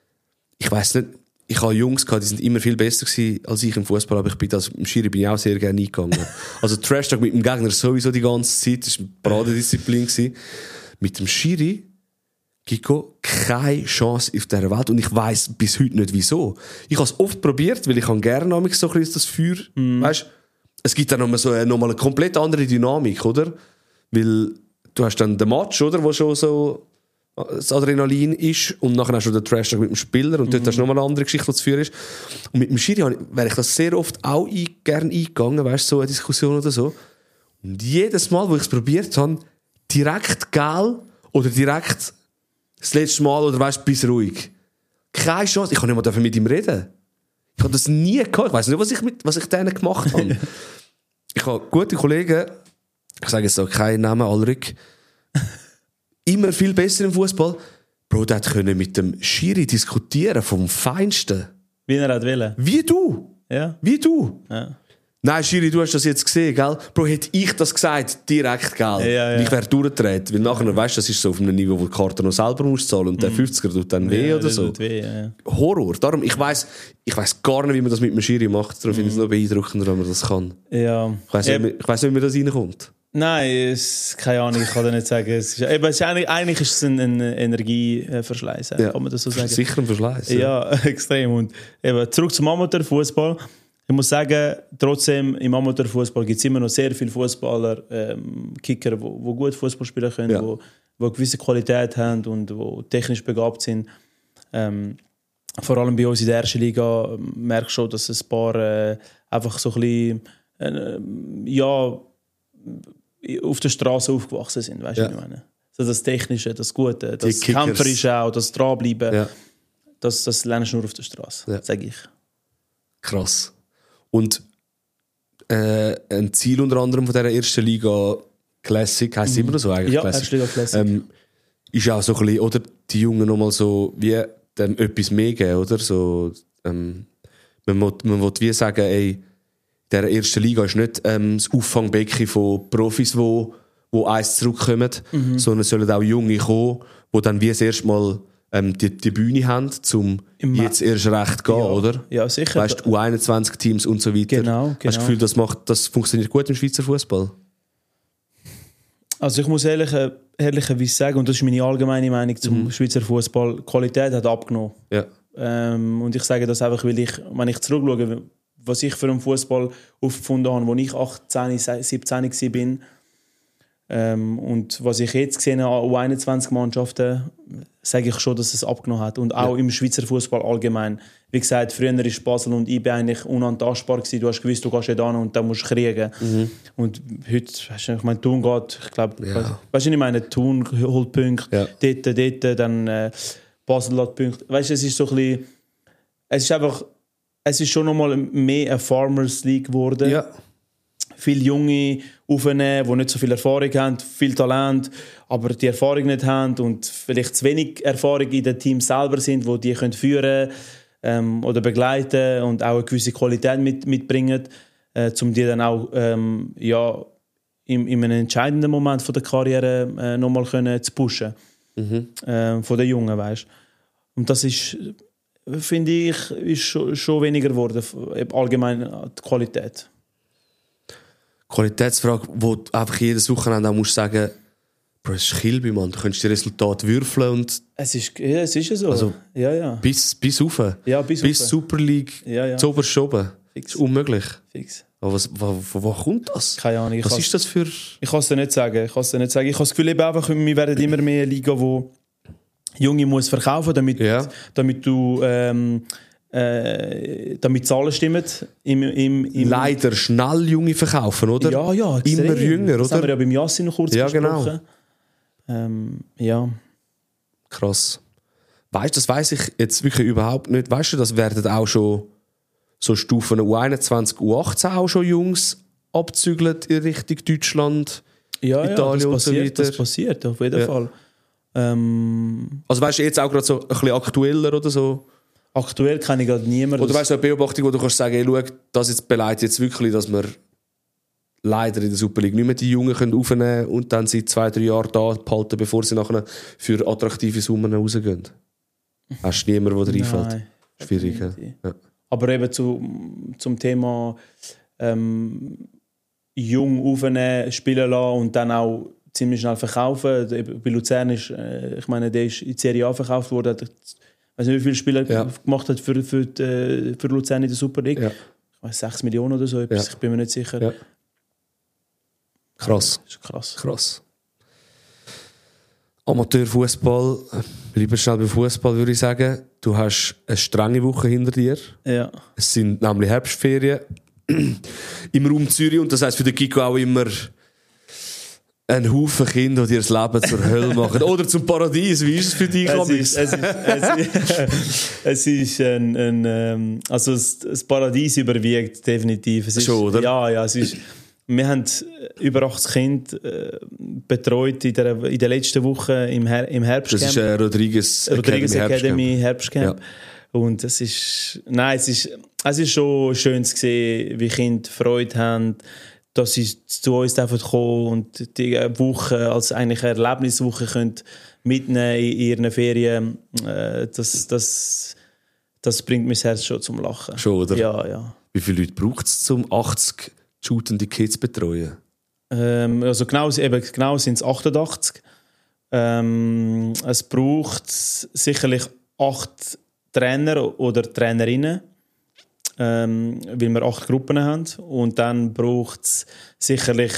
ich weiß nicht, ich hatte Jungs gehabt, die sind immer viel besser gewesen als ich im Fußball, aber ich bin das, im Schiri bin ich auch sehr gerne eingegangen. Also Trash Talk mit dem Gegner sowieso die ganze Zeit, das war eine Paradedisziplin gewesen. Mit dem Schiri Kiko, keine Chance auf dieser Welt und ich weiss bis heute nicht wieso. Ich habe es oft probiert, weil ich kann gerne so ein bisschen das Feuer, mm. weißt, es gibt dann nochmal so eine, nochmal eine komplett andere Dynamik, oder? Weil du hast dann den Match, oder, wo schon so das Adrenalin ist und nachher hast du den Trash mit dem Spieler und mm. dort hast du nochmal eine andere Geschichte, die zu führen ist. Und mit dem Schiri wäre ich das sehr oft auch ein, gerne eingegangen, weißt, so eine Diskussion oder so. Und jedes Mal, wo ich es probiert habe, direkt gel oder direkt das letzte Mal oder weißt, bis ruhig. Keine Chance. Ich kann nicht mal mit ihm reden. Ich habe das nie gehabt. Ich weiss nicht, was ich, mit, was ich denen gemacht habe. Ich habe gute Kollegen, ich sage jetzt auch keinen Namen, Alrik, immer viel besser im Fußball. Bro, der konnte mit dem Schiri diskutieren, vom Feinsten. Wie er hat wollen. Wie du. Ja. Wie du. Ja. Nein, Schiri, du hast das jetzt gesehen, gell? Bro, hätte ich das gesagt, direkt, gell? Ja, ja. Ich wäre durchgedreht. Weil nachher, weißt du, das ist so auf einem Niveau, wo die Karte noch selber musst zahlen und mm. der fünfziger tut dann weh ja, oder so. Weh, ja. Horror. Darum, ich weiss, ich weiss gar nicht, wie man das mit dem Schiri macht. Darum mm. finde ich es noch beeindruckender, wenn man das kann. Ja. Ich weiss nicht, ich weiss nicht, wie man das reinkommt. Nein, es, keine Ahnung, ich kann das nicht sagen. Es ist, eben, es ist eigentlich, eigentlich ist es ein, ein Energieverschleiß, ja. Kann man das so sagen? Sicher ein Verschleiß. Ja, ja extrem. Und eben, zurück zum Amateurfußball. ich muss sagen, trotzdem im Amateurfußball gibt es immer noch sehr viele Fußballer, ähm, Kicker, die gut Fußball spielen können, die ja. eine gewisse Qualität haben und die technisch begabt sind. Ähm, vor allem bei uns in der ersten Liga merke ich schon, dass ein paar äh, einfach so ein bisschen äh, ja, auf der Straße aufgewachsen sind, weißt du, ja. was ich meine? So das Technische, das Gute, das Kämpferische auch, das Dranbleiben, ja. das, das lernst du nur auf der Straße, ja. sage ich. Krass. Und äh, ein Ziel unter anderem von dieser ersten Liga Classic, heisst es mhm. immer noch so eigentlich? Ja, erste Liga Classic. Ähm, ist auch so ein bisschen, oder die Jungen nochmal so wie dem etwas mehr geben, oder? So, ähm, man will, man will wie sagen, ey, der ersten Liga ist nicht ähm, das Auffangbecken von Profis, die wo eins zurückkommen, mhm. sondern es sollen auch Junge kommen, die dann wie das erste Mal ähm, die, die Bühne haben, um Im jetzt erst recht gehen, ja. oder? Ja, sicher. Weißt du, U einundzwanzig-Teams und so weiter. Genau, genau. Hast du das Gefühl, das, macht, das funktioniert gut im Schweizer Fußball? Also ich muss ehrlich, ehrlicherweise sagen, und das ist meine allgemeine Meinung zum mhm. Schweizer Fußball, die Qualität hat abgenommen. Ja. Ähm, und ich sage das einfach, weil ich, wenn ich zurückschaue, was ich für einen Fußball aufgefunden habe, als ich achtzehn, siebzehn war, ähm, und was ich jetzt gesehen habe an U einundzwanzig-Mannschaften, sage ich schon, dass es abgenommen hat. Und auch ja. im Schweizer Fußball allgemein. Wie gesagt, früher war Basel und I B eigentlich unantastbar gewesen. Du hast gewusst, du gehst nicht hin und dann musst du kriegen. Mhm. Und heute, weißt du, ich meine, Thun geht, ich glaube, ja. weißt du, was ich meine, Thun holt Punkte, ja. dort, dort, dann äh, Basel hat Punkte. Weißt du, es ist so ein bisschen, es ist einfach, es ist schon nochmal mehr eine Farmers League geworden. Ja. Viele Junge aufnehmen, die nicht so viel Erfahrung haben, viel Talent, aber die Erfahrung nicht haben und vielleicht zu wenig Erfahrung in den Teams selber sind, die die können führen ähm, oder begleiten und auch eine gewisse Qualität mit, mitbringen, äh, um die dann auch ähm, ja, in, in einem entscheidenden Moment von der Karriere äh, nochmal können zu pushen. Mhm. Äh, von den Jungen, weißt. Und das ist, finde ich, ist schon, schon weniger geworden, allgemein die Qualität. Qualitätsfrage, wo du einfach jedes Wochenende auch musst sagen, Bro, es ist Kilby, Mann. Du könntest die Resultate würfeln und... Es ist, ja, es ist ja so. Also, ja, ja. Bis, bis rauf. Ja, bis bis rauf. Super League, ja, ja. zu oberst oben. Fix. Das ist unmöglich. Fix. Aber was, wo, wo, wo kommt das? Keine Ahnung. Was ist das für... Ich kann es dir nicht sagen. Ich kann es dir nicht sagen. Ich habe das Gefühl, eben einfach, wir werden immer mehr eine Liga, wo Junge muss verkaufen, damit, ja. damit du... Ähm, Äh, damit Zahlen stimmen. Im, im, im Leider schnell Junge verkaufen, oder? Ja, ja. Extrem. Immer jünger, das oder? Das haben wir ja beim Yassin noch kurz ja, besprochen. Genau. Ähm, ja. Krass. Weißt du, das weiss ich jetzt wirklich überhaupt nicht. Weißt du, das werden auch schon so Stufen U einundzwanzig, U achtzehn auch schon Jungs abzügelt in Richtung Deutschland, ja, Italien ja, und passiert, so weiter. Das passiert, auf jeden ja. Fall. Ähm, also weißt du, jetzt auch gerade so ein bisschen aktueller oder so? Aktuell kenne ich gerade niemanden. Oder weißt du, eine Beobachtung, wo du kannst sagen, hey, schau, das jetzt beleidigt jetzt wirklich, dass wir leider in der Super League nicht mehr die Jungen können aufnehmen und dann seit zwei, drei Jahren da behalten, bevor sie nachher für attraktive Summen rausgehen. Hast du niemanden, der dir einfällt? Schwierig, ja. Aber eben zu, zum Thema ähm, jung aufnehmen, spielen lassen und dann auch ziemlich schnell verkaufen. Bei Luzern ist, äh, ich meine, der ist in die Serie A verkauft worden. Ich weiß nicht, wie viele Spieler ja. gemacht hat für, für, die, für Luzern in der Super League. Ja. Ich weiß, sechs Millionen oder so, ja. Ich bin mir nicht sicher. Ja. Krass. Das ist krass. Krass. Amateurfußball, bleiben schnell beim Fußball, würde ich sagen. Du hast eine strenge Woche hinter dir. Ja. Es sind nämlich Herbstferien im Raum Zürich und das heisst für den Kiko auch immer ein Haufen Kinder, die ihr das Leben zur Hölle machen. Oder zum Paradies. Wie ist es für dich? Es ist, es ist, es ist, es ist ein, ein ähm, also das Paradies überwiegt definitiv. Es ist, Schon, oder? Ja, ja. Es ist, wir haben über achtzig Kinder äh, betreut in der, in der letzten Woche im, Her- im Herbstcamp. Das ist äh, Rodriguez, Rodriguez Academy, Academy Herbstcamp. Herbstcamp. Ja. Und es ist, nein, es ist, es ist schon schön zu sehen, wie Kinder Freude haben, dass sie zu uns kommen und die Woche als eigentlich eine Erlebniswoche können mitnehmen in ihren Ferien. Das, das, das bringt mein Herz schon zum Lachen. Schon, oder? Ja, ja. Wie viele Leute braucht es, um achtzig shootende Kids zu betreuen? Ähm, also genau, eben, genau sind es achtundachtzig. Ähm, es braucht sicherlich acht Trainer oder Trainerinnen. ähm, weil wir acht Gruppen haben. Und dann braucht es sicherlich,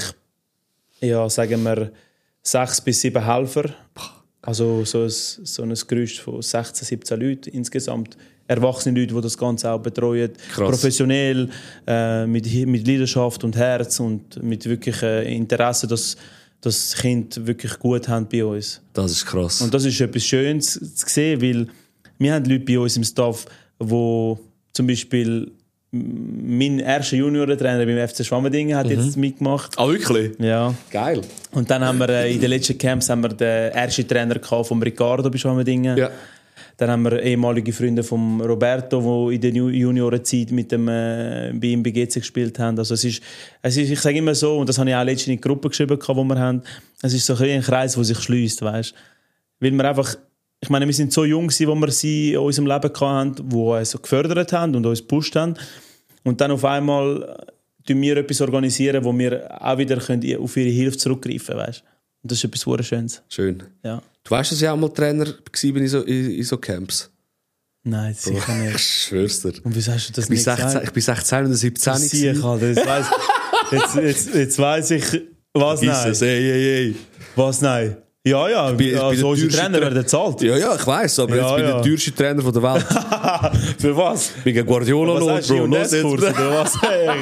ja, sagen wir, sechs bis sieben Helfer. Also so ein, so ein Gerüst von sechzehn, siebzehn Leuten insgesamt. Erwachsene Leute, die das Ganze auch betreuen. Krass. Professionell, äh, mit, mit Leidenschaft und Herz und mit wirklich äh, Interesse, dass, dass das Kind wirklich gut haben bei uns. Das ist krass. Und das ist etwas Schönes zu sehen, weil wir haben Leute bei uns im Staff, die zum Beispiel mein erster Juniorentrainer beim F C Schwammerdingen hat mhm. jetzt mitgemacht. Ah, wirklich? Ja. Geil. Und dann haben wir äh, in den letzten Camps haben wir den ersten Trainer gehabt vom Ricardo bei Schwammerdingen. Ja. Dann haben wir ehemalige Freunde von Roberto, die in der Juniorenzeit mit dem äh, bei ihm bei G C gespielt haben. Also es ist, es ist, ich sage immer so, und das habe ich auch letztens in die Gruppe geschrieben, die wir haben, es ist so ein Kreis, der sich schließt, weißt? Weil wir einfach, ich meine, wir sind so jung gewesen, wo wir sie in unserem Leben hatten, die uns so gefördert haben und uns gepusht haben. Und dann auf einmal tun wir etwas organisieren, wo wir auch wieder können auf ihre Hilfe zurückgreifen können. Weißt? Und das ist etwas sehr Schönes. Schön. Ja. Du weißt, dass ich auch mal Trainer war in so, in, in so Camps? Nein, sicher nicht. Ich schwör's dir. Und wieso hast du das ich nicht sechzehn, gesagt? Ich bin sechzehn oder siebzehn. Sicher, Alter. Jetzt weiss, jetzt, jetzt, jetzt weiss ich... Was nein? Es, ey, ey, ey. Was nein? Ja, ja, ich bin, ich also unsere Trainer werden bezahlt. Ja, ja, ich weiss, aber ja, jetzt bin ich ja. der teuerste Trainer der Welt. Für was? Ich bin ein Guardiola-Lohn, Bro. Los jetzt. Oder was? Hey,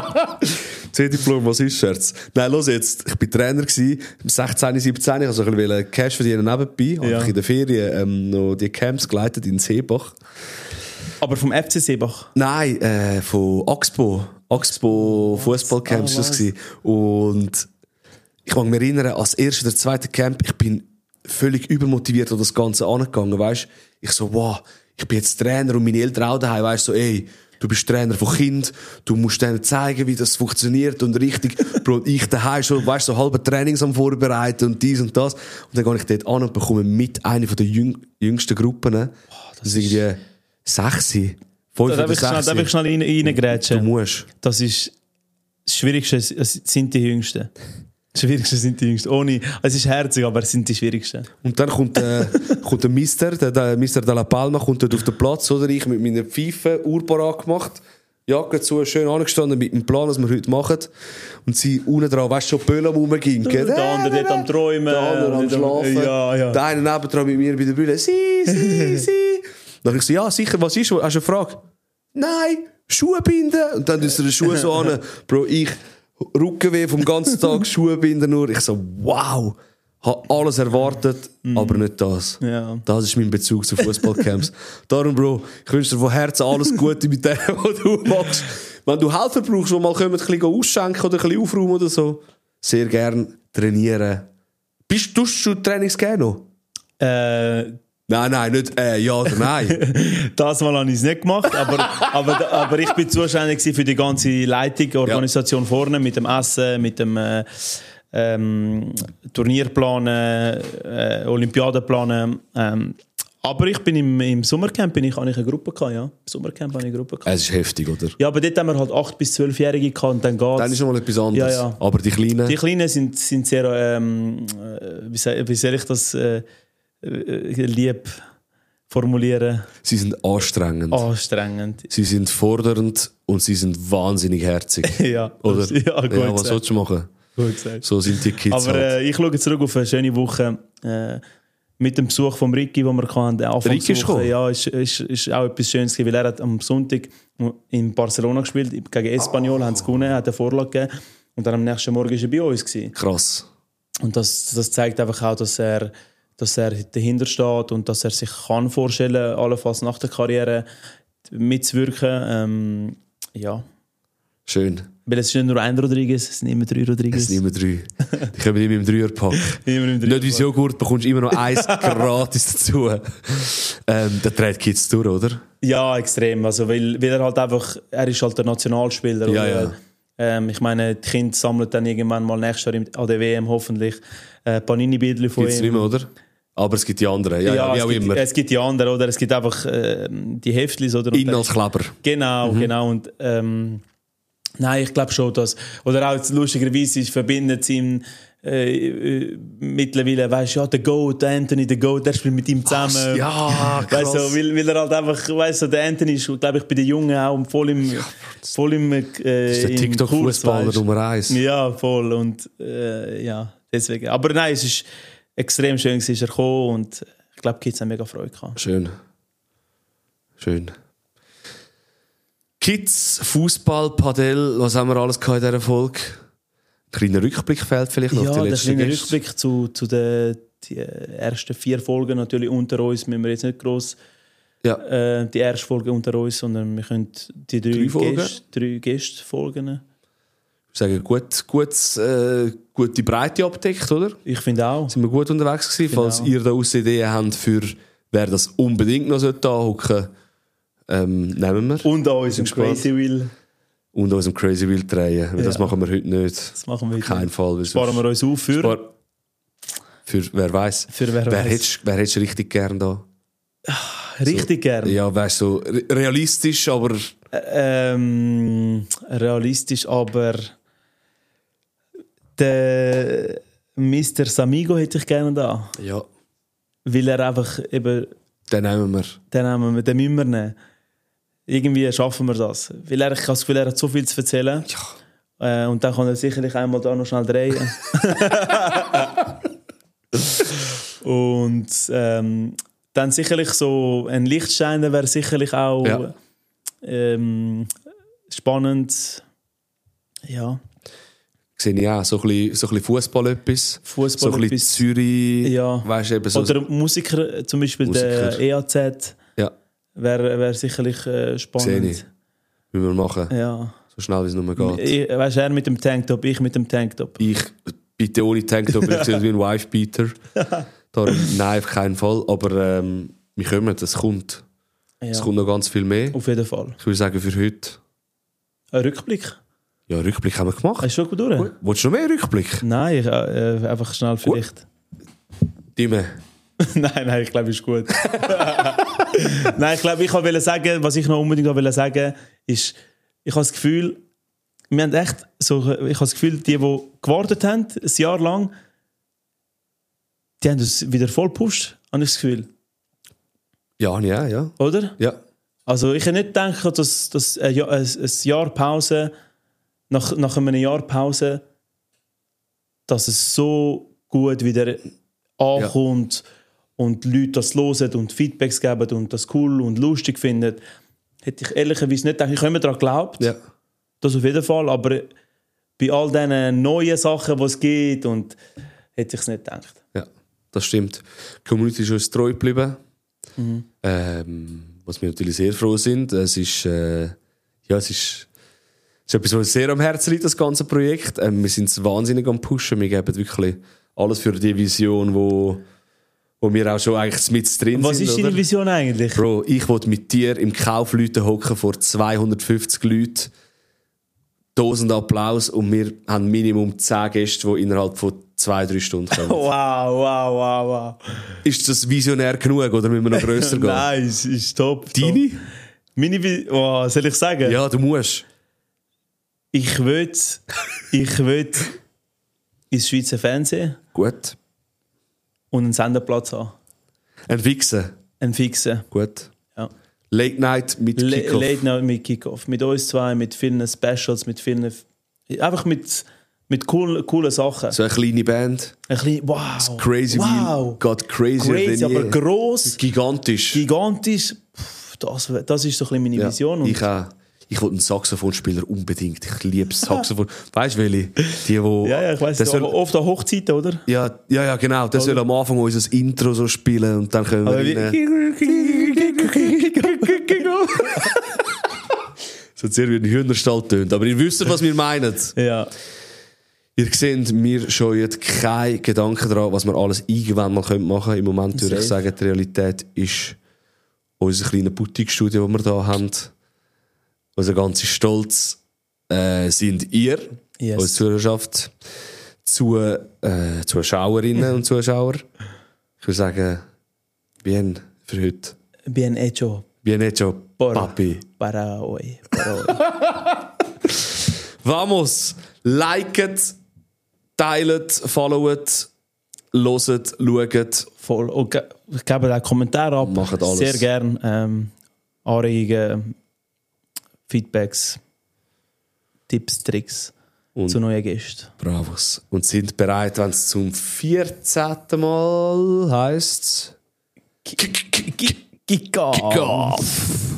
C-Diplom, was ist, Scherz? Nein, los jetzt. Ich war Trainer, sechzehn, siebzehn. Ich wollte ein bisschen Cash verdienen nebenbei. Ja. Ich in den Ferien ähm, noch die Camps geleitet in Seebach. Aber vom F C Seebach? Nein, äh, von Axpo. Axpo Fußballcamps war das. Und ich mag mich erinnern, als erster oder zweiter Camp, ich bin völlig übermotiviert an das Ganze angegangen, weißt? Ich so, wow, ich bin jetzt Trainer und meine Eltern auch daheim, weißt so, ey, du bist Trainer von Kind, du musst denen zeigen, wie das funktioniert und richtig, Bro, ich daheim schon, weißt so halbe Trainings am vorbereiten und dies und das. Und dann gehe ich dort an und bekomme mit einer von den jüng- jüngsten Gruppen, oh, das, das ist irgendwie sechs, fünf oder sechs. Darf ich schnell reingrätschen? Du musst. Das ist das Schwierigste, es sind die Jüngsten. Das Schwierigste sind die Jüngsten. Ohne, es ist herzig, aber es sind die Schwierigsten. Und dann kommt, äh, kommt der Mister, der, der Mister de la Palma, kommt dort auf den Platz, oder? Ich mit meiner Pfeife, Uhr parat gemacht, Jacke zu, schön angestanden mit dem Plan, was wir heute machen. Und sie unten dran, weißt du, schon Böll am Rumgehen. Der andere dort am Träumen. Der andere am Schlafen. Ja, ja. Der eine nebendran mit mir bei der Brille. Sie, sie, sie. Dann ich so, ja, sicher, was ist? Hast du eine Frage? Nein, Schuhe binden. Und dann ist er die Schuhe so an. Bro, ich... Rückenweh vom ganzen Tag, Schuhe binden nur. Ich so, wow, habe alles erwartet, mm. aber nicht das. Ja. Das ist mein Bezug zu Fußballcamps. Darum, Bro, ich wünsche dir von Herzen alles Gute mit dem, was du machst. Wenn du Helfer brauchst, die mal kommen, ein bisschen ausschenken oder ein bisschen aufräumen oder so, sehr gerne trainieren. Bist du schon Trainings gerne noch? Äh... Nein, nein, nicht äh, ja oder nein. Das Mal habe ich es nicht gemacht, aber, aber, aber ich bin zuständig für die ganze Leitung, Organisation ja. vorne, mit dem Essen, mit dem äh, ähm, Turnierplan, äh, Olympiadenplan. Ähm, aber ich bin im, im Sommercamp, bin ich, habe ich eine Gruppe gehabt, ja. Im Sommercamp habe ich eine Gruppe gehabt. Es ist heftig, oder? Ja, aber dort haben wir halt acht bis zwölfjährige gehabt und dann geht's. Dann ist noch mal etwas anderes. Ja, ja. Aber die Kleinen? Die Kleinen sind, sind sehr, ähm, wie, soll, wie soll ich das... Äh, lieb formulieren. Sie sind anstrengend. Anstrengend. Sie sind fordernd und sie sind wahnsinnig herzig. ja, oder? Ja, gut ja, was sollst du machen? Gut gesagt. So sind die Kids. Aber halt. äh, ich schaue zurück auf eine schöne Woche äh, mit dem Besuch von Ricky, den wir hatten. Ricky ist gekommen? Ja, ist, ist, ist auch etwas Schönes gewesen, weil er hat am Sonntag in Barcelona gespielt, gegen Espanyol, oh. haben sie gewonnen, hat eine Vorlage gegeben und dann am nächsten Morgen war er bei uns gewesen. Krass. Und das, das zeigt einfach auch, dass er dass er dahinter steht und dass er sich kann vorstellen, allenfalls nach der Karriere mitzuwirken. Ähm, ja. Schön. Weil es ist nicht nur ein Rodriguez, es sind immer drei Rodriguez. Es sind immer drei. Die kommen immer im Dreierpack. Immer im Dreierpack. Nicht wie Joghurt, bekommst du immer noch eins gratis dazu. Ähm, der trägt Kids durch, oder? Ja, extrem. Also, weil, weil er halt einfach, er ist halt der Nationalspieler. Ja, oder? ja. Ähm, ich meine, die Kinder sammeln dann irgendwann mal nächstes Jahr an der W M hoffentlich äh, Panini-Bildchen von Gibt's ihm. nicht mehr, oder? Aber es gibt die anderen, ja, ja, ja wie auch es gibt, immer. Es gibt die anderen, oder? Es gibt einfach äh, die Heftlis, oder? Inhaltskleber. Genau, mhm. genau. Und ähm, Nein, ich glaube schon, dass... Oder auch lustigerweise verbindet sie ihn äh, mittlerweile, weißt du, ja, der Goat, der Anthony, der Goat, der spielt mit ihm zusammen. Ach, ja, krass. Weißt du, weil, weil er halt einfach, weißt du, der Anthony ist, glaube ich, bei den Jungen auch voll im... Ja, voll im äh, das ist der TikTok-Fußballer Nummer eins. Ja, voll. Und äh, ja, deswegen. Aber nein, es ist extrem schön, dass er gekommen und ich glaube, die Kids haben mega Freude gehabt. Schön. Schön. Kids, Fußball, Padel, was haben wir alles gehabt in dieser Folge? Ein kleiner Rückblick fehlt vielleicht noch. Ja, auf die der letzten kleine Gäste. Rückblick zu, zu den die ersten vier Folgen. Natürlich unter uns müssen wir jetzt nicht gross Ja. äh, die erste Folge unter uns, sondern wir können die drei, Drei Folgen? Gäste, drei Gäste-Folgen. Ich sage, gut, gut, äh, gute Breite abdeckt, oder? Ich finde auch. Sind wir gut unterwegs gewesen? Genau. Falls ihr da aus Ideen habt, für wer das unbedingt noch anhocken sollte, ähm, nehmen wir. Und an unserem gespannt. Crazy Wheel. Und unserem Crazy Wheel drehen. Weil Ja. das machen wir heute nicht. Das machen wir Kein heute. Fall. weil Sparen wir uns auf für, Spar für wer weiß. für wer, Wer weiss. hättest wer hättest du richtig gern da? Richtig gern. Ja, weißt du, so re- realistisch, aber Ähm, realistisch, aber der Mister Samigo hätte ich gerne da. ja, Weil er einfach eben, den nehmen wir. den, nehmen wir, den müssen wir nehmen. Irgendwie schaffen wir das. Weil er, ich habe das Gefühl, er hat so viel zu erzählen. Ja. Äh, und dann kann er sicherlich einmal da noch schnell drehen. Und ähm, dann sicherlich so ein Lichtstein, der wäre sicherlich auch Ja. ähm, spannend. Ja, Sehe ich auch. So ein bisschen, so ein bisschen Fußball etwas. Fußball So ein bisschen etwas. Zürich. Ja. Weißt du, eben so. Oder Musiker, zum Beispiel Musiker. der E A Z, Ja, wäre wär sicherlich äh, sehe spannend. ich. Müssen wir machen. Ja. So schnell wie es nur geht. Ich, weißt, er mit dem Tanktop, ich mit dem Tanktop. Ich bitte ohne Tanktop, ich sehe wie ein Wife-Beater. Darum, nein, auf keinen Fall. Aber ähm, wir kommen, es kommt. Ja. Es kommt noch ganz viel mehr. Auf jeden Fall. Ich würde sagen, für heute. Ein Rückblick. Ja, Rückblick haben wir gemacht. Hast du schon gut durch? Gut. Willst du noch mehr Rückblick? Nein, ich, äh, einfach schnell vielleicht. Dime. nein, nein, ich glaube, ist gut. Nein, ich glaube, ich wollte sagen, was ich noch unbedingt wollte sagen, ist, ich habe das Gefühl, wir haben echt so, ich habe das Gefühl, die, die gewartet haben, ein Jahr lang, die haben uns wieder voll gepusht, habe ich das Gefühl. Ja, ja, ja. Oder? Ja. Also ich hätte nicht gedacht, dass, dass ein, Jahr, ein, ein Jahr Pause, nach, nach einem Jahr Pause, dass es so gut wieder ankommt und die Leute das hören und Feedbacks geben und das cool und lustig finden. Hätte ich ehrlicherweise nicht gedacht. Ich habe immer daran geglaubt, Ja. das auf jeden Fall, aber bei all diesen neuen Sachen, die es gibt, und hätte ich es nicht gedacht. Ja, das stimmt. Die Community ist uns treu geblieben. Mhm. Ähm, was wir natürlich sehr froh sind. Es ist, äh, ja, es ist, es ist etwas, was uns sehr am Herzen liegt, das ganze Projekt. Ähm, wir sind es wahnsinnig am Pushen. Wir geben wirklich alles für die Vision, wo, wo wir auch schon eigentlich mit drin Was sind. ist deine oder? Vision eigentlich? Bro, ich will mit dir im Kaufleuten hocken vor zweihundertfünfzig Leuten. Tausend Applaus und wir haben Minimum zehn Gäste, die innerhalb von zwei, drei Stunden kommen. Wow, wow, wow, wow. Ist das visionär genug oder müssen wir noch grösser gehen? Nein, es ist top. Deine? top. Meine Vi- oh, soll ich sagen? Ja, du musst. Ich will, ich will ins Schweizer Fernsehen Gut. und einen Sendeplatz haben. Ein Wichsen. Einen fixen. Gut. Ja. Late Night mit La- Kickoff. Late Night mit Kickoff. Mit uns zwei, mit vielen Specials, mit vielen. Einfach mit, mit coolen, coolen Sachen. So eine kleine Band. Ein bisschen, wow. Crazy wow. Wheel. Got crazier Crazy, than aber je. gross, Gigantisch. gigantisch. Pff, Das, das ist so ein bisschen meine Ja, Vision. Und ich auch. Ich will einen Saxophonspieler unbedingt. Ich liebe Saxophon. Weißt du, welche? Die, wo, ja, ja, ich weiss, der soll, oft an Hochzeiten, oder? ja, ja, ja, genau. Der soll am Anfang unser Intro so spielen und dann können wir Aber wie- rein. So sehr wie ein Hühnerstall tönt. Aber ihr wisst, was wir meinen. Ja. Ihr seht, wir scheuen keinen Gedanken daran, was wir alles irgendwann mal machen können. Im Moment würde ich Safe. sagen, die Realität ist unser kleines Boutique-Studio, das wir hier haben. Unser ganzer Stolz äh, sind ihr, Yes. unsere Zuhörerschaft, zu, äh, Zuschauerinnen und Zuschauer. Ich würde sagen, bien für heute. Bien hecho Bien hecho, por, Papi. para hoy. Para hoy. Vamos! Liket, teilt, followet, loset, schaut. Voll. Und ge gebt auch Kommentare ab. Macht alles. Sehr gern. Ähm, Anregungen, Feedbacks, Tipps, Tricks Und zu neuen Gästen. Bravos. Und sind bereit, wenn es zum vierzehnten Mal heisst. Kick off.